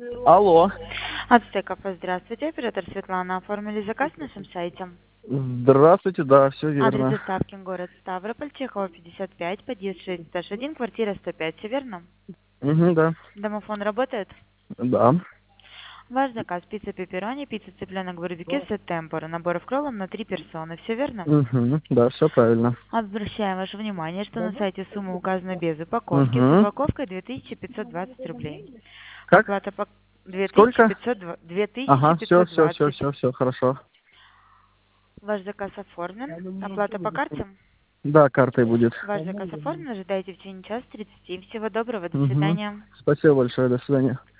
Алло. От Стекова, здравствуйте. Оператор Светлана. Оформили заказ на нашем сайте. Здравствуйте, да, все Адрес верно. доставки город Ставрополь, Чехова, 55, подъезд 6, 1, квартира 105. Все верно? Угу, да. Домофон работает? Да. Ваш заказ: пицца пепперони, пицца цыпленок барбекю, сет темпора, набор в кроллом на 3 персоны. Все верно? Угу, да, все правильно. Обращаем ваше внимание, что на сайте сумма указана без упаковки. С Угу. упаковкой 2520 рублей. Как? Оплата по Сколько? 2520. Ага, все, все, все, 2520. все, все, хорошо. Ваш заказ оформлен. Оплата по карте? Да, картой будет. Ваш заказ оформлен. Ожидайте в течение часа 30. Всего доброго. До Угу. свидания. Спасибо большое, до свидания.